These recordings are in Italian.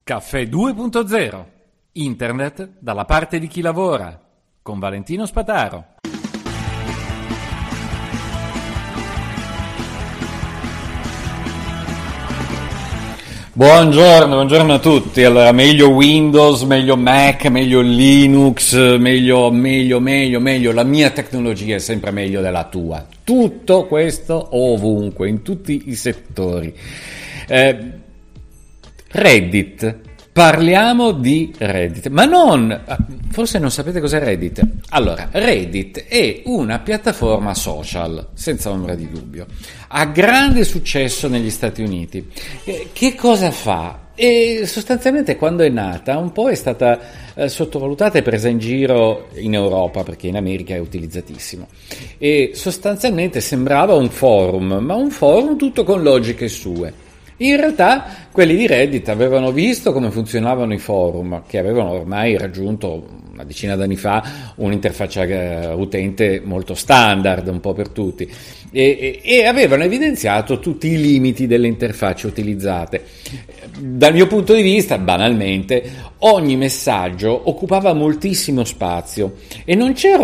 Caffè 2.0. Internet dalla parte di chi lavora. Con Valentino Spataro. Buongiorno a tutti. Allora, meglio Windows, meglio Mac, meglio Linux, meglio. La mia tecnologia è sempre meglio della tua. Tutto questo ovunque, in tutti i settori. Reddit. Parliamo di Reddit, ma non, forse non sapete cos'è Reddit. Allora, Reddit è una piattaforma social, senza ombra di dubbio. Ha grande successo negli Stati Uniti. Che cosa fa? E sostanzialmente quando è nata un po' è stata sottovalutata e presa in giro in Europa, perché in America è utilizzatissimo. E sostanzialmente sembrava un forum, ma un forum tutto con logiche sue. In realtà quelli di Reddit avevano visto come funzionavano i forum, che avevano ormai raggiunto una decina d'anni fa un'interfaccia utente molto standard, un po' per tutti, e avevano evidenziato tutti i limiti delle interfacce utilizzate. Dal mio punto di vista, banalmente, ogni messaggio occupava moltissimo spazio e non c'era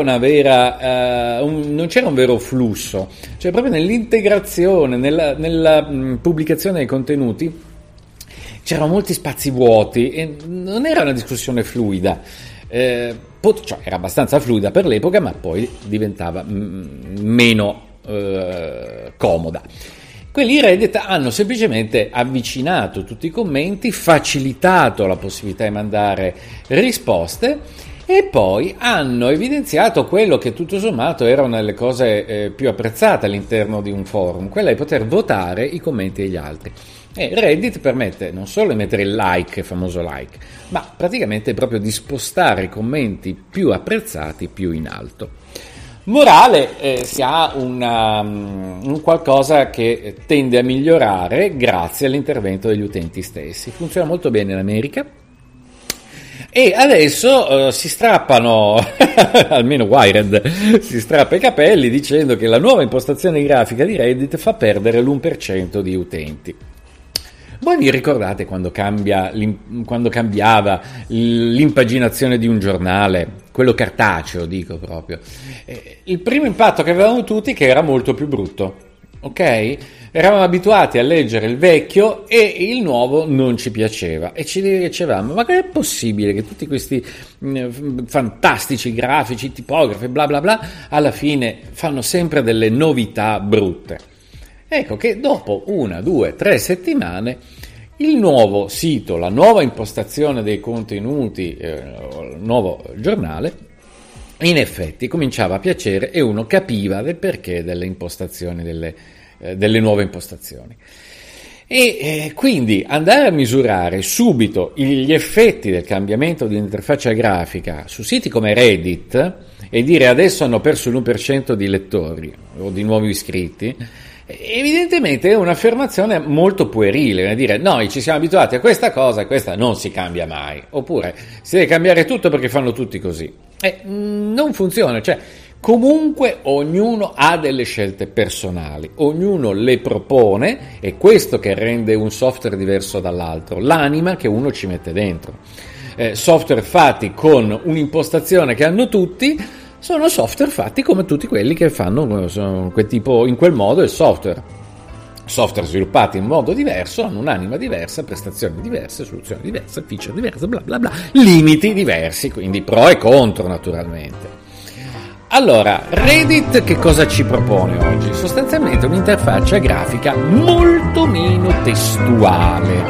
non c'era un vero flusso, cioè proprio nell'integrazione, nella pubblicazione dei contenuti c'erano molti spazi vuoti e non era una discussione fluida. Cioè era abbastanza fluida per l'epoca, ma poi diventava meno comoda. Quelli Reddit hanno semplicemente avvicinato tutti i commenti, facilitato la possibilità di mandare risposte e poi hanno evidenziato quello che tutto sommato era una delle cose più apprezzate all'interno di un forum, quella di poter votare i commenti degli altri. E Reddit permette non solo di mettere il like, il famoso like, ma praticamente proprio di spostare i commenti più apprezzati più in alto. Morale, si ha un qualcosa che tende a migliorare grazie all'intervento degli utenti stessi. Funziona molto bene in America e adesso si strappano, almeno Wired si strappa i capelli dicendo che la nuova impostazione grafica di Reddit fa perdere l'1% di utenti. Voi vi ricordate quando cambiava l'impaginazione di un giornale, quello cartaceo dico proprio, il primo impatto che avevamo tutti è che era molto più brutto, ok? Eravamo abituati a leggere il vecchio e il nuovo non ci piaceva e ci dicevamo ma è possibile che tutti questi fantastici grafici, tipografi, bla bla bla, alla fine fanno sempre delle novità brutte. Ecco che dopo 1, 2, 3 settimane il nuovo sito, la nuova impostazione dei contenuti, il nuovo giornale, in effetti cominciava a piacere e uno capiva del perché delle impostazioni, delle nuove impostazioni. E quindi andare a misurare subito gli effetti del cambiamento di un'interfaccia grafica su siti come Reddit e dire adesso hanno perso l'1% di lettori o di nuovi iscritti, evidentemente è un'affermazione molto puerile, nel dire noi ci siamo abituati a questa cosa e questa non si cambia mai, oppure si deve cambiare tutto perché fanno tutti così. Non funziona, cioè comunque ognuno ha delle scelte personali, ognuno le propone, è questo che rende un software diverso dall'altro, l'anima che uno ci mette dentro. Software fatti con un'impostazione che hanno tutti sono software fatti come tutti quelli che fanno quel tipo, in quel modo il software sviluppati in modo diverso, hanno un'anima diversa, prestazioni diverse, soluzioni diverse, feature diverse, bla bla bla, limiti diversi, quindi pro e contro naturalmente. Allora, Reddit che cosa ci propone oggi? Sostanzialmente un'interfaccia grafica molto meno testuale.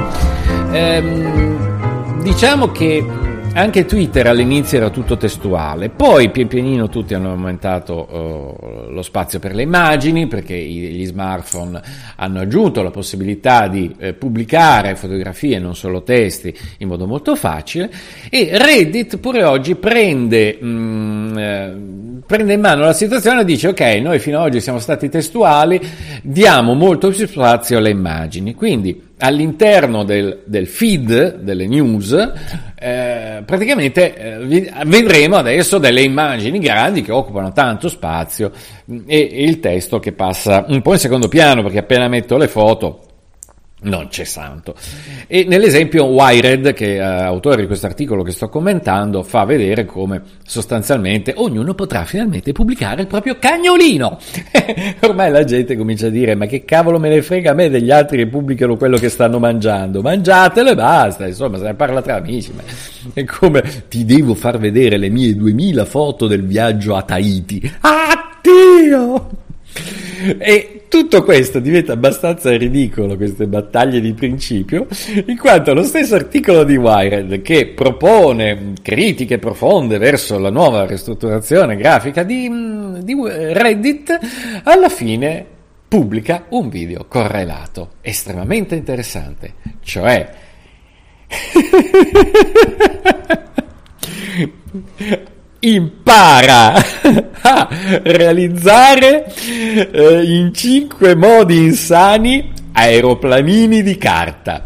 Diciamo che anche Twitter all'inizio era tutto testuale, poi pian pianino tutti hanno aumentato lo spazio per le immagini, perché gli smartphone hanno aggiunto la possibilità di pubblicare fotografie, non solo testi, in modo molto facile, e Reddit pure oggi prende in mano la situazione e dice ok, noi fino ad oggi siamo stati testuali, diamo molto più spazio alle immagini, quindi all'interno del feed delle news praticamente vedremo adesso delle immagini grandi che occupano tanto spazio e il testo che passa un po' in secondo piano, perché appena metto le foto non c'è santo. E nell'esempio Wired, che è autore di questo articolo che sto commentando, fa vedere come sostanzialmente ognuno potrà finalmente pubblicare il proprio cagnolino. Ormai la gente comincia a dire: ma che cavolo me ne frega a me degli altri che pubblicano quello che stanno mangiando, mangiatelo e basta, insomma, se ne parla tra amici. È come: ti devo far vedere le mie 2000 foto del viaggio a Tahiti. Dio! E tutto questo diventa abbastanza ridicolo, queste battaglie di principio, in quanto lo stesso articolo di Wired, che propone critiche profonde verso la nuova ristrutturazione grafica di Reddit, alla fine pubblica un video correlato estremamente interessante, cioè impara a realizzare in 5 modi insani aeroplanini di carta.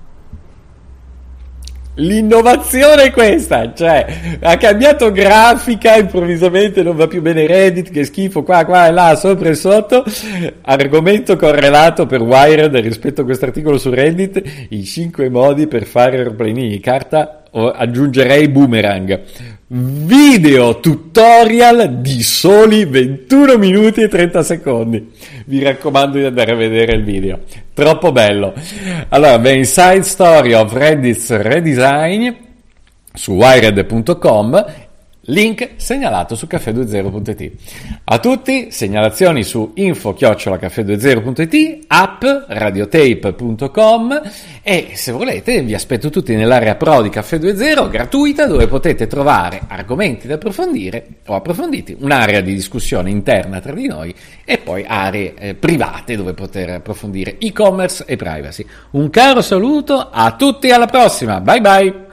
L'innovazione è questa, cioè ha cambiato grafica, improvvisamente non va più bene Reddit, che schifo, qua e là, sopra e sotto. Argomento correlato per Wired rispetto a questo articolo su Reddit: i 5 modi per fare aeroplanini di carta, o aggiungerei Boomerang. Video tutorial di soli 21 minuti e 30 secondi. Vi raccomando di andare a vedere il video, troppo bello. Allora, The Inside Story of Reddit's Redesign su wired.com, link segnalato su caffè20.it. A tutti, segnalazioni su info@caffè20.it, app radiotape.com, e se volete vi aspetto tutti nell'area pro di Caffè 2.0 gratuita, dove potete trovare argomenti da approfondire o approfonditi, un'area di discussione interna tra di noi e poi aree private dove poter approfondire e-commerce e privacy. Un caro saluto a tutti, alla prossima, bye bye!